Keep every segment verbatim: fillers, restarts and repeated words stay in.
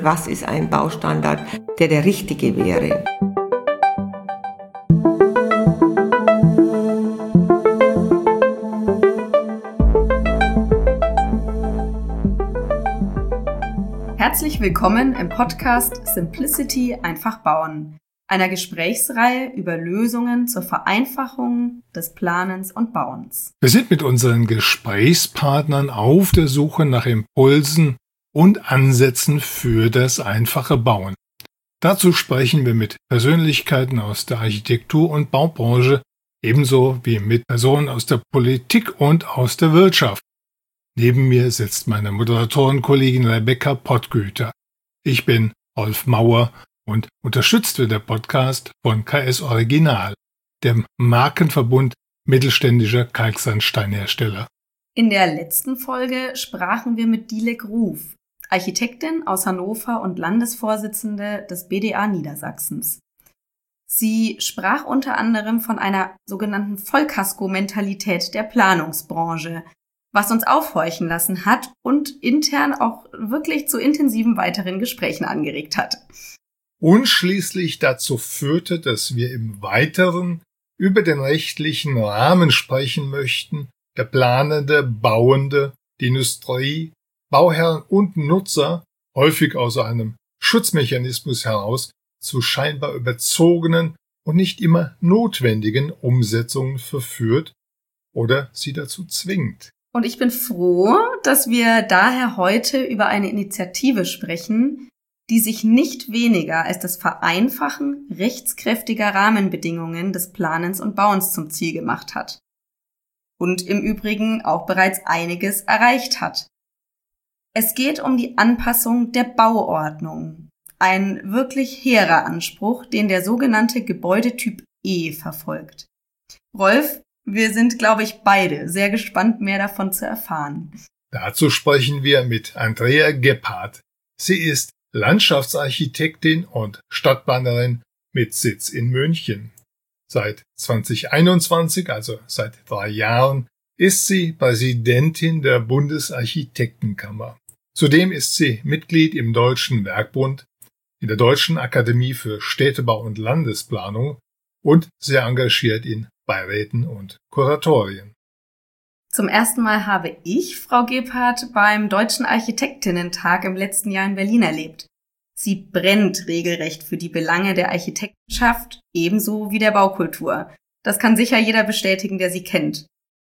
Was ist ein Baustandard, der der richtige wäre? Herzlich willkommen im Podcast Simplicity einfach bauen, einer Gesprächsreihe über Lösungen zur Vereinfachung des Planens und Bauens. Wir sind mit unseren Gesprächspartnern auf der Suche nach Impulsen und Ansätzen für das einfache Bauen. Dazu sprechen wir mit Persönlichkeiten aus der Architektur- und Baubranche, ebenso wie mit Personen aus der Politik und aus der Wirtschaft. Neben mir sitzt meine Moderatorenkollegin Rebecca Pottgüter. Ich bin Rolf Mauer und unterstützt wird der Podcast von K S Original, dem Markenverbund mittelständischer Kalksandsteinhersteller. In der letzten Folge sprachen wir mit Dilek Ruf, Architektin aus Hannover und Landesvorsitzende des B D A Niedersachsens. Sie sprach unter anderem von einer sogenannten Vollkasko-Mentalität der Planungsbranche, was uns aufhorchen lassen hat und intern auch wirklich zu intensiven weiteren Gesprächen angeregt hat. Und schließlich dazu führte, dass wir im Weiteren über den rechtlichen Rahmen sprechen möchten, der Planende, Bauende, die Industrie, Bauherren und Nutzer häufig aus einem Schutzmechanismus heraus zu scheinbar überzogenen und nicht immer notwendigen Umsetzungen verführt oder sie dazu zwingt. Und ich bin froh, dass wir daher heute über eine Initiative sprechen, die sich nicht weniger als das Vereinfachen rechtskräftiger Rahmenbedingungen des Planens und Bauens zum Ziel gemacht hat. Und im Übrigen auch bereits einiges erreicht hat. Es geht um die Anpassung der Bauordnung. Ein wirklich hehrer Anspruch, den der sogenannte Gebäudetyp E verfolgt. Rolf, wir sind, glaube ich, beide sehr gespannt, mehr davon zu erfahren. Dazu sprechen wir mit Andrea Gebhardt. Sie ist Landschaftsarchitektin und Stadtplanerin mit Sitz in München. Seit zwanzig einundzwanzig, also seit drei Jahren, ist sie Präsidentin der Bundesarchitektenkammer. Zudem ist sie Mitglied im Deutschen Werkbund, in der Deutschen Akademie für Städtebau und Landesplanung und sehr engagiert in Beiräten und Kuratorien. Zum ersten Mal habe ich Frau Gebhardt beim Deutschen Architektinnentag im letzten Jahr in Berlin erlebt. Sie brennt regelrecht für die Belange der Architektenschaft, ebenso wie der Baukultur. Das kann sicher jeder bestätigen, der sie kennt.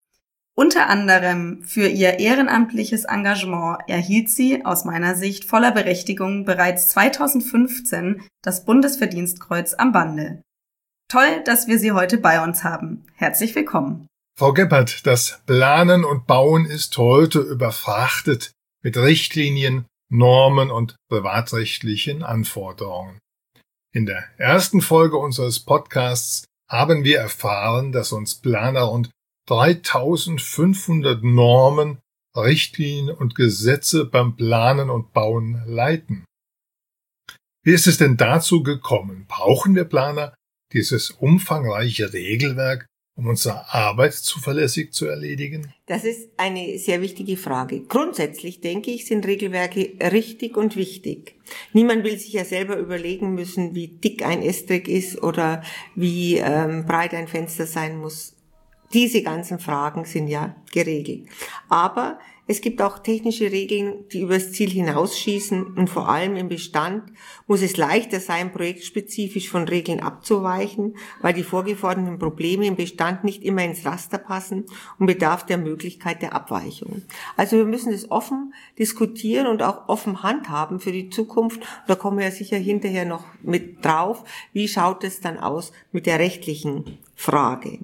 Unter anderem für ihr ehrenamtliches Engagement erhielt sie, aus meiner Sicht voller Berechtigung, bereits zweitausendfünfzehn das Bundesverdienstkreuz am Bande. Toll, dass wir Sie heute bei uns haben. Herzlich willkommen. Frau Gebhardt, das Planen und Bauen ist heute überfrachtet mit Richtlinien, Normen und privatrechtlichen Anforderungen. In der ersten Folge unseres Podcasts haben wir erfahren, dass uns Planer und dreitausendfünfhundert Normen, Richtlinien und Gesetze beim Planen und Bauen leiten. Wie ist es denn dazu gekommen? Brauchen wir Planer dieses umfangreiche Regelwerk, um unsere Arbeit zuverlässig zu erledigen? Das ist eine sehr wichtige Frage. Grundsätzlich, denke ich, sind Regelwerke richtig und wichtig. Niemand will sich ja selber überlegen müssen, wie dick ein Estrich ist oder wie ähm, breit ein Fenster sein muss. Diese ganzen Fragen sind ja geregelt. Aber es gibt auch technische Regeln, die übers Ziel hinausschießen, und vor allem im Bestand muss es leichter sein, projektspezifisch von Regeln abzuweichen, weil die vorgeforderten Probleme im Bestand nicht immer ins Raster passen und bedarf der Möglichkeit der Abweichung. Also wir müssen es offen diskutieren und auch offen handhaben für die Zukunft. Da kommen wir ja sicher hinterher noch mit drauf. Wie schaut es dann aus mit der rechtlichen Frage?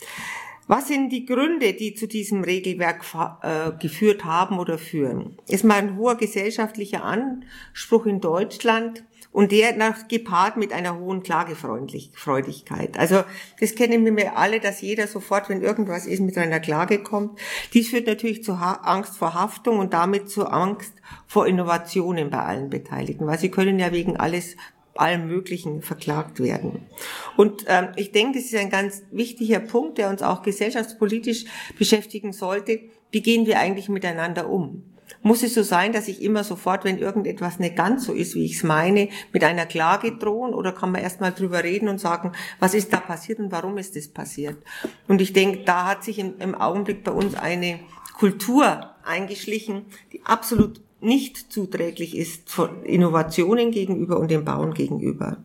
Was sind die Gründe, die zu diesem Regelwerk äh, geführt haben oder führen? Ist mal ein hoher gesellschaftlicher Anspruch in Deutschland und der nach gepaart mit einer hohen Klagefreudigkeit. Also das kennen wir alle, dass jeder sofort, wenn irgendwas ist, mit einer Klage kommt. Dies führt natürlich zu ha- Angst vor Haftung und damit zu Angst vor Innovationen bei allen Beteiligten, weil sie können ja wegen alles allem Möglichen verklagt werden. Und ähm, ich denke, das ist ein ganz wichtiger Punkt, der uns auch gesellschaftspolitisch beschäftigen sollte. Wie gehen wir eigentlich miteinander um? Muss es so sein, dass ich immer sofort, wenn irgendetwas nicht ganz so ist, wie ich es meine, mit einer Klage drohen, oder kann man erstmal drüber reden und sagen, was ist da passiert und warum ist das passiert? Und ich denke, da hat sich im, im Augenblick bei uns eine Kultur eingeschlichen, die absolut nicht zuträglich ist von Innovationen gegenüber und dem Bauen gegenüber.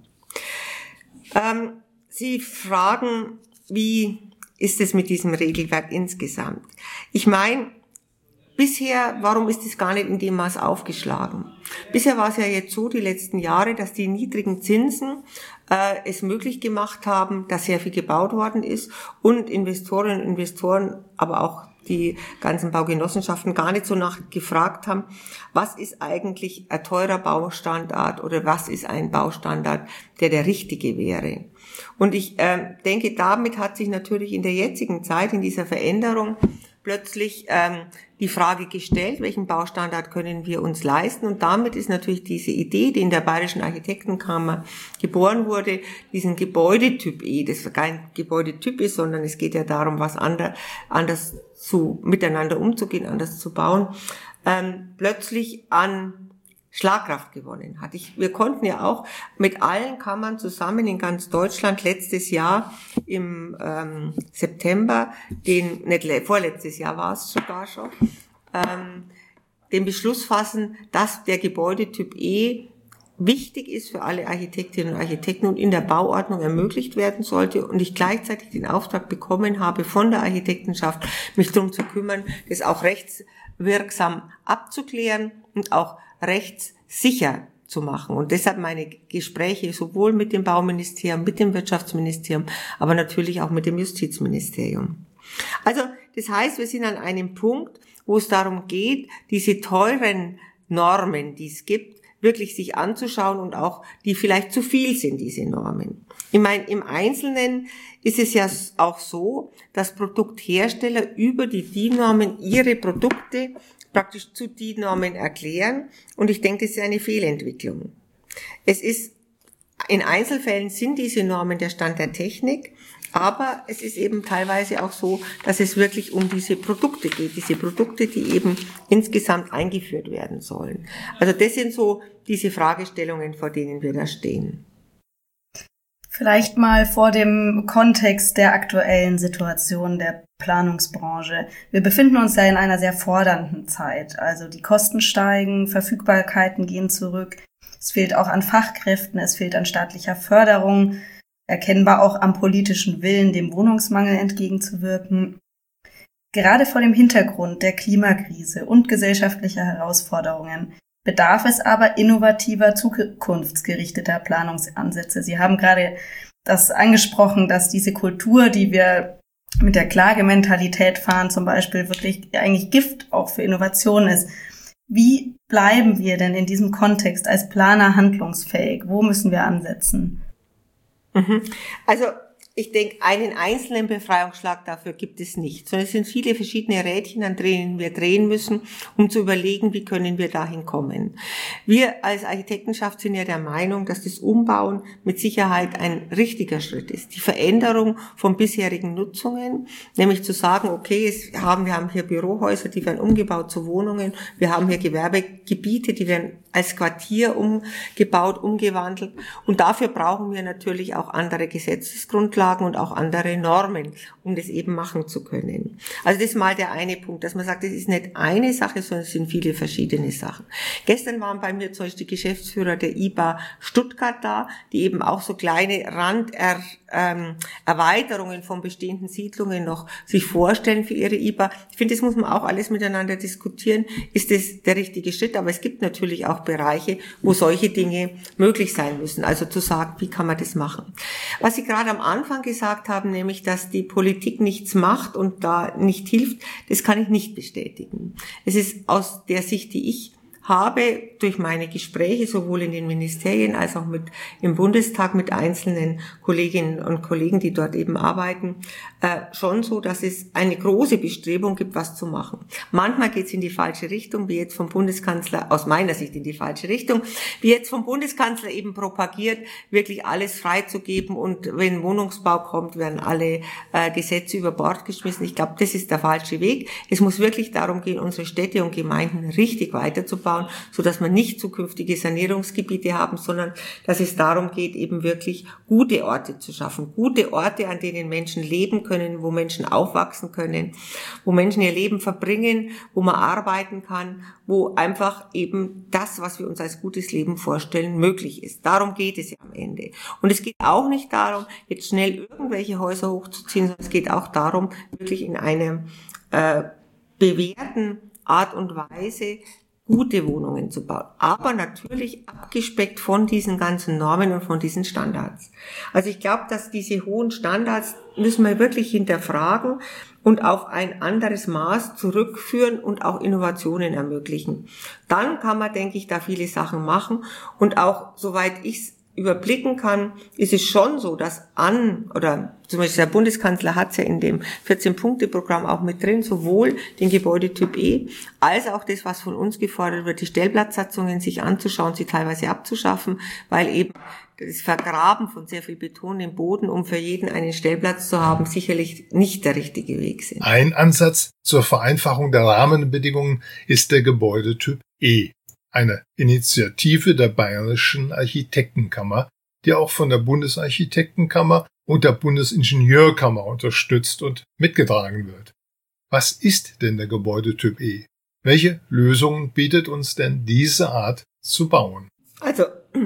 Ähm, Sie fragen, wie ist es mit diesem Regelwerk insgesamt? Ich meine, bisher, warum ist es gar nicht in dem Maß aufgeschlagen? Bisher war es ja jetzt so, die letzten Jahre, dass die niedrigen Zinsen äh, es möglich gemacht haben, dass sehr viel gebaut worden ist und Investorinnen und Investoren, aber auch die ganzen Baugenossenschaften gar nicht so nachgefragt haben, was ist eigentlich ein teurer Baustandard oder was ist ein Baustandard, der der richtige wäre. Und ich äh, denke, damit hat sich natürlich in der jetzigen Zeit, in dieser Veränderung, plötzlich ähm, die Frage gestellt, welchen Baustandard können wir uns leisten, und damit ist natürlich diese Idee, die in der Bayerischen Architektenkammer geboren wurde, diesen Gebäudetyp E, das kein Gebäudetyp ist, sondern es geht ja darum, was anders, anders zu miteinander umzugehen, anders zu bauen, ähm, plötzlich an Schlagkraft gewonnen hat. Ich, wir konnten ja auch mit allen Kammern zusammen in ganz Deutschland letztes Jahr im ähm, September, den nicht vorletztes Jahr war es sogar schon, ähm, den Beschluss fassen, dass der Gebäudetyp E wichtig ist für alle Architektinnen und Architekten und in der Bauordnung ermöglicht werden sollte, und ich gleichzeitig den Auftrag bekommen habe von der Architektenschaft, mich darum zu kümmern, das auch rechtswirksam abzuklären und auch rechtssicher zu machen. Und deshalb meine Gespräche sowohl mit dem Bauministerium, mit dem Wirtschaftsministerium, aber natürlich auch mit dem Justizministerium. Also das heißt, wir sind an einem Punkt, wo es darum geht, diese teuren Normen, die es gibt, wirklich sich anzuschauen und auch, die vielleicht zu viel sind, diese Normen. Ich meine, im Einzelnen ist es ja auch so, dass Produkthersteller über die D I N-Normen ihre Produkte praktisch zu D I N-Normen erklären, und ich denke, das ist eine Fehlentwicklung. Es ist, in Einzelfällen sind diese Normen der Stand der Technik, aber es ist eben teilweise auch so, dass es wirklich um diese Produkte geht, diese Produkte, die eben insgesamt eingeführt werden sollen. Also das sind so diese Fragestellungen, vor denen wir da stehen. Vielleicht mal vor dem Kontext der aktuellen Situation der Planungsbranche. Wir befinden uns ja in einer sehr fordernden Zeit. Also die Kosten steigen, Verfügbarkeiten gehen zurück. Es fehlt auch an Fachkräften, es fehlt an staatlicher Förderung, erkennbar auch am politischen Willen, dem Wohnungsmangel entgegenzuwirken. Gerade vor dem Hintergrund der Klimakrise und gesellschaftlicher Herausforderungen bedarf es aber innovativer, zukunftsgerichteter Planungsansätze. Sie haben gerade das angesprochen, dass diese Kultur, die wir mit der Klagementalität fahren, zum Beispiel wirklich eigentlich Gift auch für Innovation ist. Wie bleiben wir denn in diesem Kontext als Planer handlungsfähig? Wo müssen wir ansetzen? Also ich denke, einen einzelnen Befreiungsschlag dafür gibt es nicht, sondern es sind viele verschiedene Rädchen, an denen wir drehen müssen, um zu überlegen, wie können wir dahin kommen. Wir als Architektenschaft sind ja der Meinung, dass das Umbauen mit Sicherheit ein richtiger Schritt ist. Die Veränderung von bisherigen Nutzungen, nämlich zu sagen, okay, es haben, wir haben hier Bürohäuser, die werden umgebaut zu Wohnungen, wir haben hier Gewerbegebiete, die werden als Quartier umgebaut, umgewandelt, und dafür brauchen wir natürlich auch andere Gesetzesgrundlagen und auch andere Normen, um das eben machen zu können. Also das ist mal der eine Punkt, dass man sagt, das ist nicht eine Sache, sondern es sind viele verschiedene Sachen. Gestern waren bei mir zum Beispiel die Geschäftsführer der I B A Stuttgart da, die eben auch so kleine Randerweiterungen von bestehenden Siedlungen noch sich vorstellen für ihre I B A. Ich finde, das muss man auch alles miteinander diskutieren. Ist das der richtige Schritt? Aber es gibt natürlich auch Bereiche, wo solche Dinge möglich sein müssen. Also zu sagen, wie kann man das machen? Was Sie gerade am Anfang gesagt haben, nämlich, dass die Politik nichts macht und da nicht hilft, das kann ich nicht bestätigen. Es ist aus der Sicht, die ich habe durch meine Gespräche sowohl in den Ministerien als auch mit im Bundestag mit einzelnen Kolleginnen und Kollegen, die dort eben arbeiten, äh, schon so, dass es eine große Bestrebung gibt, was zu machen. Manchmal geht es in die falsche Richtung, wie jetzt vom Bundeskanzler, aus meiner Sicht in die falsche Richtung, wie jetzt vom Bundeskanzler eben propagiert, wirklich alles freizugeben und wenn Wohnungsbau kommt, werden alle äh, Gesetze über Bord geschmissen. Ich glaube, das ist der falsche Weg. Es muss wirklich darum gehen, unsere Städte und Gemeinden richtig weiterzubauen, sodass wir nicht zukünftige Sanierungsgebiete haben, sondern dass es darum geht, eben wirklich gute Orte zu schaffen. Gute Orte, an denen Menschen leben können, wo Menschen aufwachsen können, wo Menschen ihr Leben verbringen, wo man arbeiten kann, wo einfach eben das, was wir uns als gutes Leben vorstellen, möglich ist. Darum geht es ja am Ende. Und es geht auch nicht darum, jetzt schnell irgendwelche Häuser hochzuziehen, sondern es geht auch darum, wirklich in einer äh, bewährten Art und Weise gute Wohnungen zu bauen. Aber natürlich abgespeckt von diesen ganzen Normen und von diesen Standards. Also ich glaube, dass diese hohen Standards müssen wir wirklich hinterfragen und auf ein anderes Maß zurückführen und auch Innovationen ermöglichen. Dann kann man, denke ich, da viele Sachen machen und auch, soweit ich es überblicken kann, ist es schon so, dass an, oder zum Beispiel der Bundeskanzler hat es ja in dem vierzehn-Punkte-Programm auch mit drin, sowohl den Gebäudetyp E, als auch das, was von uns gefordert wird, die Stellplatzsatzungen sich anzuschauen, sie teilweise abzuschaffen, weil eben das Vergraben von sehr viel Beton im Boden, um für jeden einen Stellplatz zu haben, sicherlich nicht der richtige Weg sind. Ein Ansatz zur Vereinfachung der Rahmenbedingungen ist der Gebäudetyp E. Eine Initiative der Bayerischen Architektenkammer, die auch von der Bundesarchitektenkammer und der Bundesingenieurkammer unterstützt und mitgetragen wird. Was ist denn der Gebäudetyp E? Welche Lösungen bietet uns denn diese Art zu bauen? Also,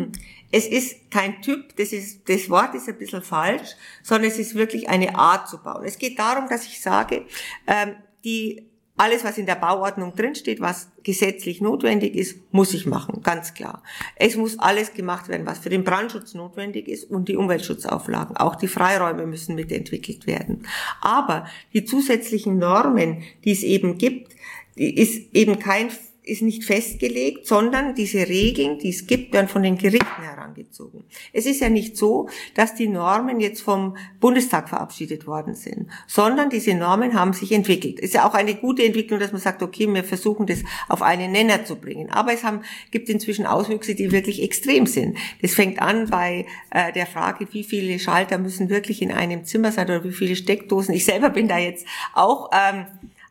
es ist kein Typ, das ist, das Wort ist ein bisschen falsch, sondern es ist wirklich eine Art zu bauen. Es geht darum, dass ich sage, ähm, die alles, was in der Bauordnung drinsteht, was gesetzlich notwendig ist, muss ich machen, ganz klar. Es muss alles gemacht werden, was für den Brandschutz notwendig ist und die Umweltschutzauflagen. Auch die Freiräume müssen mitentwickelt werden. Aber die zusätzlichen Normen, die es eben gibt, die ist eben kein ist nicht festgelegt, sondern diese Regeln, die es gibt, werden von den Gerichten herangezogen. Es ist ja nicht so, dass die Normen jetzt vom Bundestag verabschiedet worden sind, sondern diese Normen haben sich entwickelt. Es ist ja auch eine gute Entwicklung, dass man sagt, okay, wir versuchen das auf einen Nenner zu bringen. Aber es haben, gibt inzwischen Auswüchse, die wirklich extrem sind. Das fängt an bei äh, der Frage, wie viele Schalter müssen wirklich in einem Zimmer sein oder wie viele Steckdosen. Ich selber bin da jetzt auch ähm,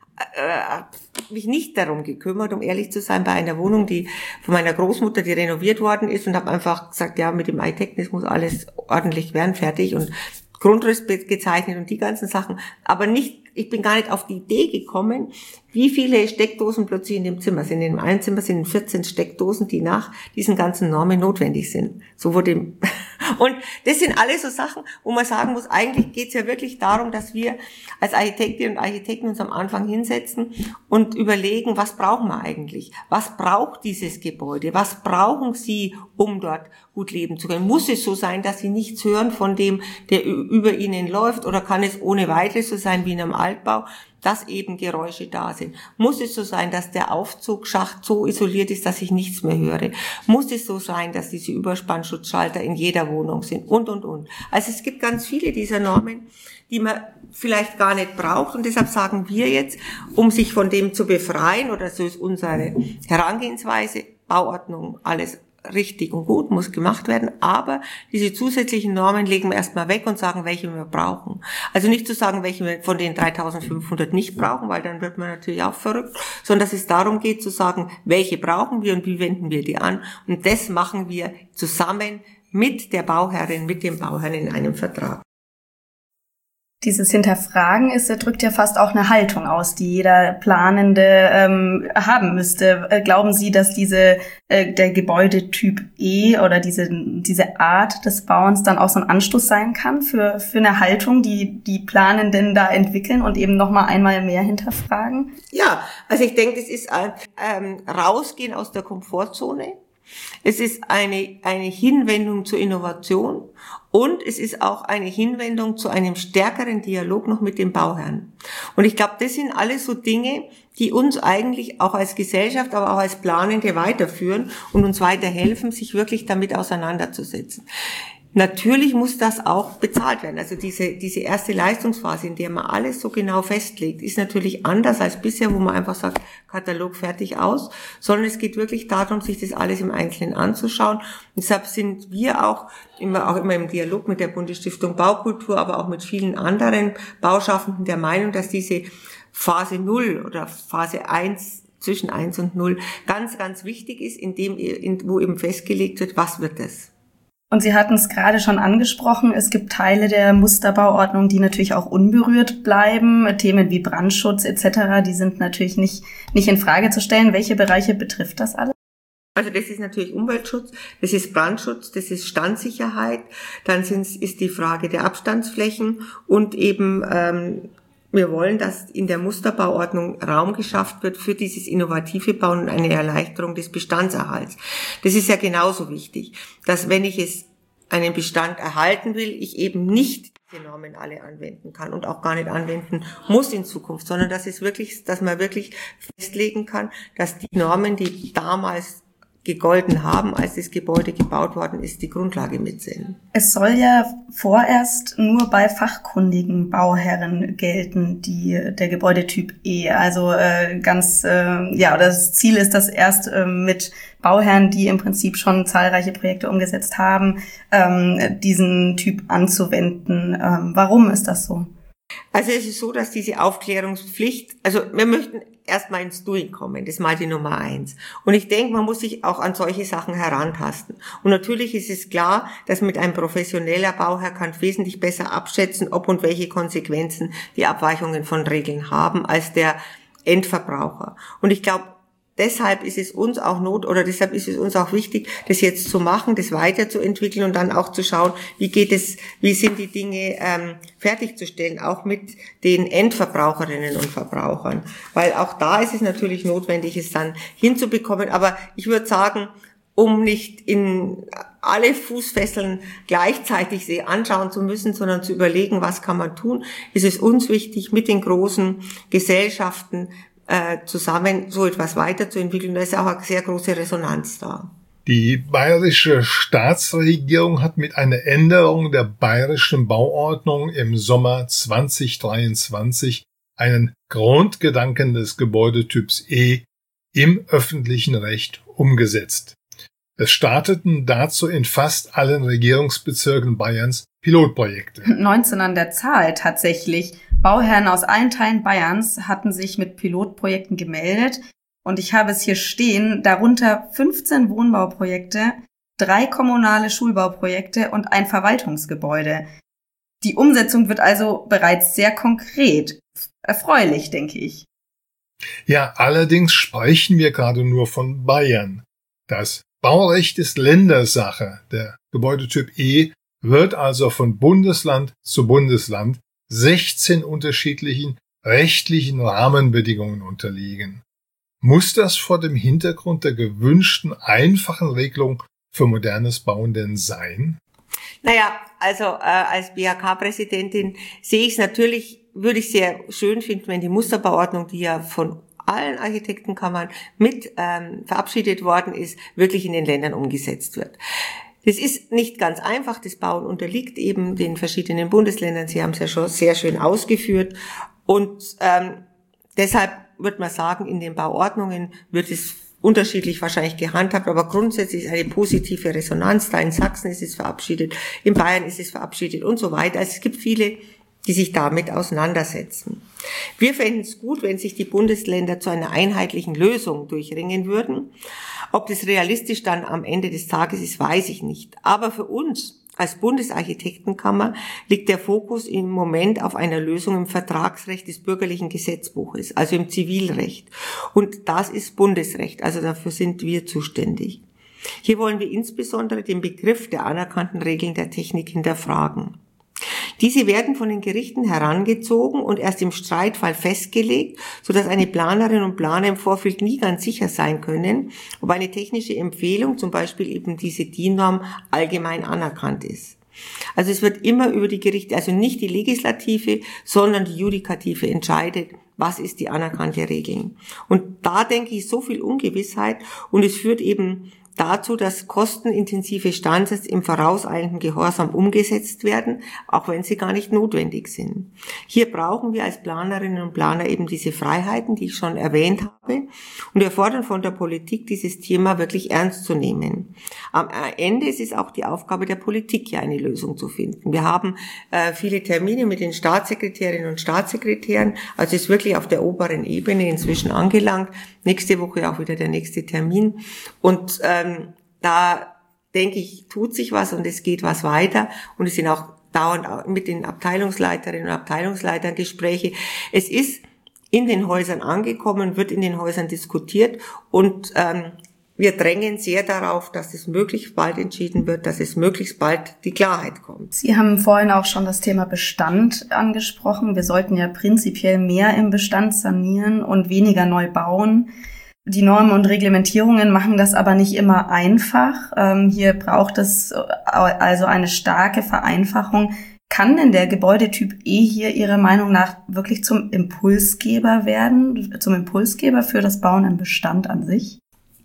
äh, mich nicht darum gekümmert, um ehrlich zu sein, bei einer Wohnung, die von meiner Großmutter, die renoviert worden ist, und habe einfach gesagt, ja, mit dem Architekten, es muss alles ordentlich werden, fertig und Grundriss gezeichnet und die ganzen Sachen, aber nicht, ich bin gar nicht auf die Idee gekommen, wie viele Steckdosen plötzlich in dem Zimmer sind. In einem Zimmer sind vierzehn Steckdosen, die nach diesen ganzen Normen notwendig sind. So wurde, und das sind alles so Sachen, wo man sagen muss, eigentlich geht es ja wirklich darum, dass wir als Architektinnen und Architekten uns am Anfang hinsetzen und überlegen, was brauchen wir eigentlich? Was braucht dieses Gebäude? Was brauchen Sie, um dort gut leben zu können? Muss es so sein, dass Sie nichts hören von dem, der über Ihnen läuft, oder kann es ohne weiteres so sein wie in einem Altbau, dass eben Geräusche da sind? Muss es so sein, dass der Aufzugsschacht so isoliert ist, dass ich nichts mehr höre? Muss es so sein, dass diese Überspannschutzschalter in jeder Wohnung sind? Und, und, und. Also es gibt ganz viele dieser Normen, die man vielleicht gar nicht braucht. Und deshalb sagen wir jetzt, um sich von dem zu befreien, oder so ist unsere Herangehensweise, Bauordnung, alles richtig und gut, muss gemacht werden, aber diese zusätzlichen Normen legen wir erstmal weg und sagen, welche wir brauchen. Also nicht zu sagen, welche wir von den dreitausendfünfhundert nicht brauchen, weil dann wird man natürlich auch verrückt, sondern dass es darum geht zu sagen, welche brauchen wir und wie wenden wir die an. Und das machen wir zusammen mit der Bauherrin, mit dem Bauherrn in einem Vertrag. Dieses Hinterfragen ist, drückt ja fast auch eine Haltung aus, die jeder Planende ähm, haben müsste. Äh, glauben Sie, dass diese äh, der Gebäudetyp E oder diese diese Art des Bauens dann auch so ein Anstoß sein kann für für eine Haltung, die die Planenden da entwickeln und eben noch mal einmal mehr hinterfragen? Ja, also ich denke, das ist äh, ähm, rausgehen aus der Komfortzone. Es ist eine, eine Hinwendung zur Innovation und es ist auch eine Hinwendung zu einem stärkeren Dialog noch mit dem Bauherrn. Und ich glaube, das sind alles so Dinge, die uns eigentlich auch als Gesellschaft, aber auch als Planende weiterführen und uns weiterhelfen, sich wirklich damit auseinanderzusetzen. Natürlich muss das auch bezahlt werden. Also diese, diese erste Leistungsphase, in der man alles so genau festlegt, ist natürlich anders als bisher, wo man einfach sagt, Katalog fertig aus, sondern es geht wirklich darum, sich das alles im Einzelnen anzuschauen. Und deshalb sind wir auch immer, auch immer im Dialog mit der Bundesstiftung Baukultur, aber auch mit vielen anderen Bauschaffenden der Meinung, dass diese Phase null oder Phase eins, zwischen eins und null, ganz, ganz wichtig ist, in dem, in, wo eben festgelegt wird, was wird das? Und Sie hatten es gerade schon angesprochen, es gibt Teile der Musterbauordnung, die natürlich auch unberührt bleiben. Themen wie Brandschutz et cetera, die sind natürlich nicht, nicht in Frage zu stellen. Welche Bereiche betrifft das alles? Also das ist natürlich Umweltschutz, das ist Brandschutz, das ist Standsicherheit, dann sind, ist die Frage der Abstandsflächen und eben ähm, wir wollen, dass in der Musterbauordnung Raum geschafft wird für dieses innovative Bauen und eine Erleichterung des Bestandserhalts. Das ist ja genauso wichtig, dass wenn ich es einen Bestand erhalten will, ich eben nicht diese Normen alle anwenden kann und auch gar nicht anwenden muss in Zukunft, sondern dass es wirklich, dass man wirklich festlegen kann, dass die Normen, die damals gegolten haben, als das Gebäude gebaut worden ist, die Grundlage mit sind. Es soll ja vorerst nur bei fachkundigen Bauherren gelten, die der Gebäudetyp E. Also äh, ganz äh, ja, das Ziel ist, das erst äh, mit Bauherren, die im Prinzip schon zahlreiche Projekte umgesetzt haben, ähm, diesen Typ anzuwenden. Ähm, warum ist das so? Also es ist so, dass diese Aufklärungspflicht, also wir möchten erstmal ins Doing kommen, das ist mal die Nummer eins. Und ich denke, man muss sich auch an solche Sachen herantasten. Und natürlich ist es klar, dass mit einem professioneller Bauherr kann wesentlich besser abschätzen, ob und welche Konsequenzen die Abweichungen von Regeln haben, als der Endverbraucher. Und ich glaube, deshalb ist es uns auch not, oder deshalb ist es uns auch wichtig, das jetzt zu machen, das weiterzuentwickeln und dann auch zu schauen, wie geht es, wie sind die Dinge ähm, fertigzustellen, auch mit den Endverbraucherinnen und Verbrauchern. Weil auch da ist es natürlich notwendig, es dann hinzubekommen. Aber ich würde sagen, um nicht in alle Fußfesseln gleichzeitig sie anschauen zu müssen, sondern zu überlegen, was kann man tun, ist es uns wichtig, mit den großen Gesellschaften zusammen so etwas weiterzuentwickeln. Da ist auch eine sehr große Resonanz da. Die bayerische Staatsregierung hat mit einer Änderung der bayerischen Bauordnung im Sommer zwanzig dreiundzwanzig einen Grundgedanken des Gebäudetyps E im öffentlichen Recht umgesetzt. Es starteten dazu in fast allen Regierungsbezirken Bayerns Pilotprojekte. neunzehn an der Zahl tatsächlich. Bauherren aus allen Teilen Bayerns hatten sich mit Pilotprojekten gemeldet und ich habe es hier stehen, darunter fünfzehn Wohnbauprojekte, drei kommunale Schulbauprojekte und ein Verwaltungsgebäude. Die Umsetzung wird also bereits sehr konkret. Erfreulich, denke ich. Ja, allerdings sprechen wir gerade nur von Bayern. Das Baurecht ist Ländersache. Der Gebäudetyp E wird also von Bundesland zu Bundesland sechzehn unterschiedlichen rechtlichen Rahmenbedingungen unterliegen. Muss das vor dem Hintergrund der gewünschten einfachen Regelung für modernes Bauen denn sein? Naja, also äh, als B H K-Präsidentin sehe ich es natürlich, würde ich sehr schön finden, wenn die Musterbauordnung, die ja von allen Architektenkammern mit ähm, verabschiedet worden ist, wirklich in den Ländern umgesetzt wird. Das ist nicht ganz einfach. Das Bauen unterliegt eben den verschiedenen Bundesländern. Sie haben es ja schon sehr schön ausgeführt. Und ähm, deshalb wird man sagen, in den Bauordnungen wird es unterschiedlich wahrscheinlich gehandhabt, aber grundsätzlich ist eine positive Resonanz da. In Sachsen ist es verabschiedet, in Bayern ist es verabschiedet und so weiter. Also es gibt viele, die sich damit auseinandersetzen. Wir fänden es gut, wenn sich die Bundesländer zu einer einheitlichen Lösung durchringen würden. Ob das realistisch dann am Ende des Tages ist, weiß ich nicht. Aber für uns als Bundesarchitektenkammer liegt der Fokus im Moment auf einer Lösung im Vertragsrecht des bürgerlichen Gesetzbuches, also im Zivilrecht. Und das ist Bundesrecht, also dafür sind wir zuständig. Hier wollen wir insbesondere den Begriff der anerkannten Regeln der Technik hinterfragen. Diese werden von den Gerichten herangezogen und erst im Streitfall festgelegt, sodass eine Planerin und Planer im Vorfeld nie ganz sicher sein können, ob eine technische Empfehlung, zum Beispiel eben diese D I N-Norm, allgemein anerkannt ist. Also es wird immer über die Gerichte, also nicht die Legislative, sondern die Judikative entscheidet, was ist die anerkannte Regel. Und da denke ich so viel Ungewissheit und es führt eben dazu, dass kostenintensive Standards im vorauseilenden Gehorsam umgesetzt werden, auch wenn sie gar nicht notwendig sind. Hier brauchen wir als Planerinnen und Planer eben diese Freiheiten, die ich schon erwähnt habe, und wir fordern von der Politik, dieses Thema wirklich ernst zu nehmen. Am Ende ist es auch die Aufgabe der Politik, hier eine Lösung zu finden. Wir haben äh, viele Termine mit den Staatssekretärinnen und Staatssekretären, also ist wirklich auf der oberen Ebene inzwischen angelangt. Nächste Woche auch wieder der nächste Termin. Und ähm, da denke ich, tut sich was und es geht was weiter. Und es sind auch dauernd mit den Abteilungsleiterinnen und Abteilungsleitern Gespräche. Es ist in den Häusern angekommen, wird in den Häusern diskutiert und ähm, wir drängen sehr darauf, dass es möglichst bald entschieden wird, dass es möglichst bald die Klarheit kommt. Sie haben vorhin auch schon das Thema Bestand angesprochen. Wir sollten ja prinzipiell mehr im Bestand sanieren und weniger neu bauen. Die Normen und Reglementierungen machen das aber nicht immer einfach. Ähm, hier braucht es also eine starke Vereinfachung. Kann denn der Gebäudetyp E hier Ihrer Meinung nach wirklich zum Impulsgeber werden, zum Impulsgeber für das Bauen im Bestand an sich?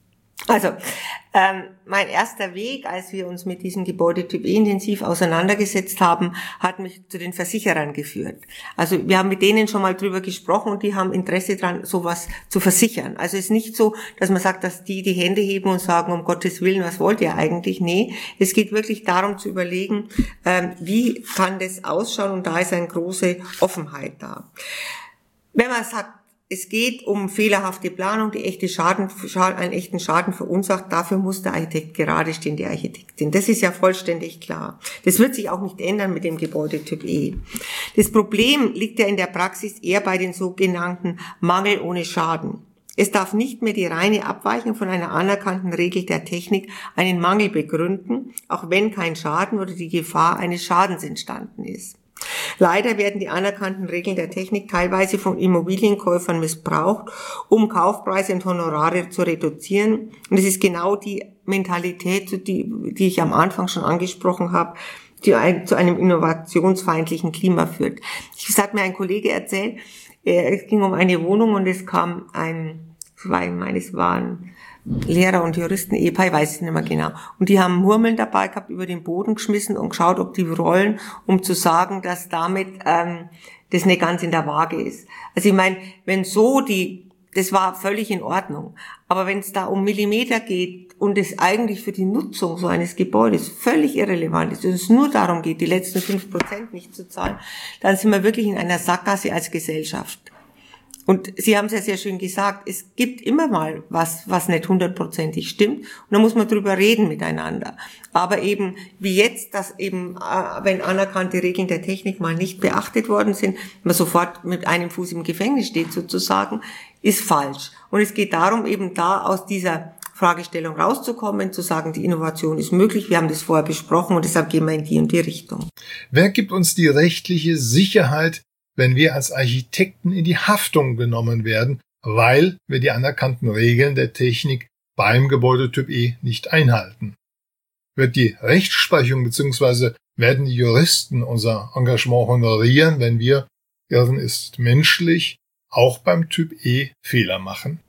Also, ähm, mein erster Weg, als wir uns mit diesem Gebäudetyp E intensiv auseinandergesetzt haben, hat mich zu den Versicherern geführt. Also wir haben mit denen schon mal drüber gesprochen und die haben Interesse daran, sowas zu versichern. Also es ist nicht so, dass man sagt, dass die die Hände heben und sagen, um Gottes Willen, was wollt ihr eigentlich? Nee, es geht wirklich darum zu überlegen, ähm, wie kann das ausschauen, und da ist eine große Offenheit da. Wenn man sagt, es geht um fehlerhafte Planung, die echte Schaden, einen echten Schaden verursacht. Dafür muss der Architekt gerade stehen, die Architektin. Das ist ja vollständig klar. Das wird sich auch nicht ändern mit dem Gebäudetyp E. Das Problem liegt ja in der Praxis eher bei den sogenannten Mangel ohne Schaden. Es darf nicht mehr die reine Abweichung von einer anerkannten Regel der Technik einen Mangel begründen, auch wenn kein Schaden oder die Gefahr eines Schadens entstanden ist. Leider werden die anerkannten Regeln der Technik teilweise von Immobilienkäufern missbraucht, um Kaufpreise und Honorare zu reduzieren. Und es ist genau die Mentalität, die, die ich am Anfang schon angesprochen habe, die ein, zu einem innovationsfeindlichen Klima führt. Ich hat mir ein Kollege erzählt, es ging um eine Wohnung und es kam ein, ich meine, es waren Lehrer und Juristen, Ehepaar, ich weiß es nicht mehr genau. Und die haben Murmeln dabei gehabt, über den Boden geschmissen und geschaut, ob die rollen, um zu sagen, dass damit ähm, das nicht ganz in der Waage ist. Also ich meine, wenn so die, das war völlig in Ordnung. Aber wenn es da um Millimeter geht und es eigentlich für die Nutzung so eines Gebäudes völlig irrelevant ist und es nur darum geht, die letzten fünf Prozent nicht zu zahlen, dann sind wir wirklich in einer Sackgasse als Gesellschaft. Und Sie haben es ja sehr schön gesagt, es gibt immer mal was, was nicht hundertprozentig stimmt. Und da muss man drüber reden miteinander. Aber eben wie jetzt, dass eben, wenn anerkannte Regeln der Technik mal nicht beachtet worden sind, man sofort mit einem Fuß im Gefängnis steht sozusagen, ist falsch. Und es geht darum, eben da aus dieser Fragestellung rauszukommen, zu sagen, die Innovation ist möglich, wir haben das vorher besprochen und deshalb gehen wir in die und die Richtung. Wer gibt uns die rechtliche Sicherheit, wenn wir als Architekten in die Haftung genommen werden, weil wir die anerkannten Regeln der Technik beim Gebäudetyp E nicht einhalten? Wird die Rechtsprechung bzw. werden die Juristen unser Engagement honorieren, wenn wir, Irren ist menschlich, auch beim Typ E Fehler machen?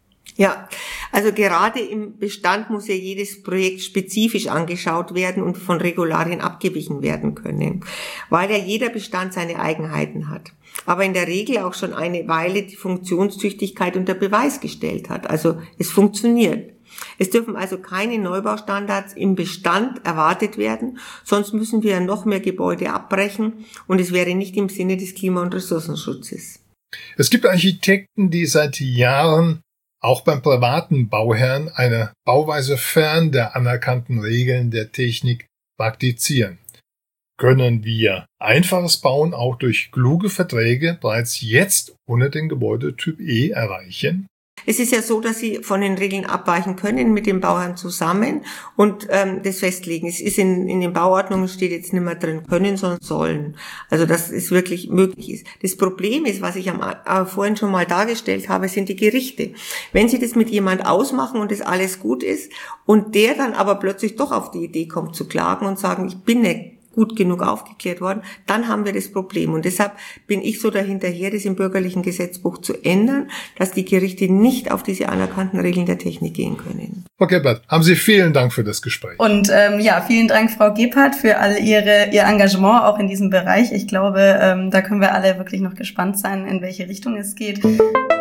Ja, also gerade im Bestand muss ja jedes Projekt spezifisch angeschaut werden und von Regularien abgewichen werden können, weil ja jeder Bestand seine Eigenheiten hat, aber in der Regel auch schon eine Weile die Funktionstüchtigkeit unter Beweis gestellt hat. Also es funktioniert. Es dürfen also keine Neubaustandards im Bestand erwartet werden, sonst müssen wir noch mehr Gebäude abbrechen und es wäre nicht im Sinne des Klima- und Ressourcenschutzes. Es gibt Architekten, die seit Jahren auch beim privaten Bauherrn eine Bauweise fern der anerkannten Regeln der Technik praktizieren. Können wir einfaches Bauen auch durch kluge Verträge bereits jetzt ohne den Gebäudetyp E erreichen? Es ist ja so, dass Sie von den Regeln abweichen können mit den Bauern zusammen und ähm, das festlegen. Es ist in, in den Bauordnungen steht jetzt nicht mehr drin können, sondern sollen. Also dass es wirklich möglich ist. Das Problem ist, was ich am, äh, vorhin schon mal dargestellt habe, sind die Gerichte. Wenn Sie das mit jemand ausmachen und das alles gut ist und der dann aber plötzlich doch auf die Idee kommt zu klagen und sagen, ich bin nicht gut genug aufgeklärt worden, dann haben wir das Problem. Und deshalb bin ich so dahinterher, das im bürgerlichen Gesetzbuch zu ändern, dass die Gerichte nicht auf diese anerkannten Regeln der Technik gehen können. Frau Gebhardt, haben Sie vielen Dank für das Gespräch. Und ähm, ja, vielen Dank, Frau Gebhardt, für all Ihre Ihr Engagement auch in diesem Bereich. Ich glaube, ähm, da können wir alle wirklich noch gespannt sein, in welche Richtung es geht.